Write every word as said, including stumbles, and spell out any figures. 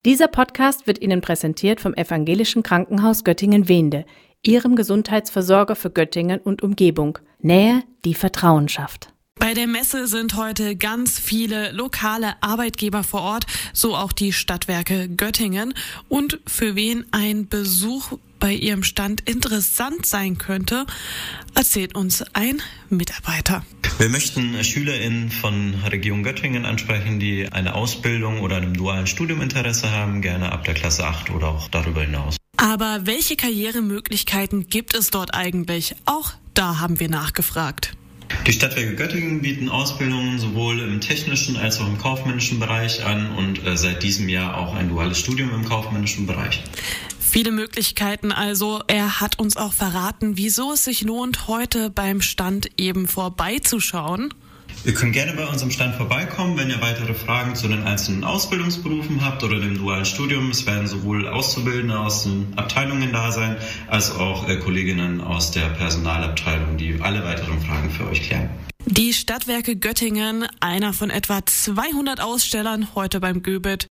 Dieser Podcast wird Ihnen präsentiert vom Evangelischen Krankenhaus Göttingen-Wehnde, Ihrem Gesundheitsversorger für Göttingen und Umgebung. Nähe, die Vertrauen schafft. Bei der Messe sind heute ganz viele lokale Arbeitgeber vor Ort, so auch die Stadtwerke Göttingen. Und für wen ein Besuch bei ihrem Stand interessant sein könnte, erzählt uns ein Mitarbeiter. Wir möchten SchülerInnen von Region Göttingen ansprechen, die eine Ausbildung oder einem dualen Studium Interesse haben, gerne ab der Klasse acht oder auch darüber hinaus. Aber welche Karrieremöglichkeiten gibt es dort eigentlich? Auch da haben wir nachgefragt. Die Stadtwerke Göttingen bieten Ausbildungen sowohl im technischen als auch im kaufmännischen Bereich an und äh, seit diesem Jahr auch ein duales Studium im kaufmännischen Bereich. Viele Möglichkeiten also. Er hat uns auch verraten, wieso es sich lohnt, heute beim Stand eben vorbeizuschauen. Ihr könnt gerne bei unserem Stand vorbeikommen, wenn ihr weitere Fragen zu den einzelnen Ausbildungsberufen habt oder dem dualen Studium. Es werden sowohl Auszubildende aus den Abteilungen da sein, als auch äh, Kolleginnen aus der Personalabteilung, die alle weiteren Fragen für euch klären. Die Stadtwerke Göttingen, einer von etwa zweihundert Ausstellern heute beim Göbit.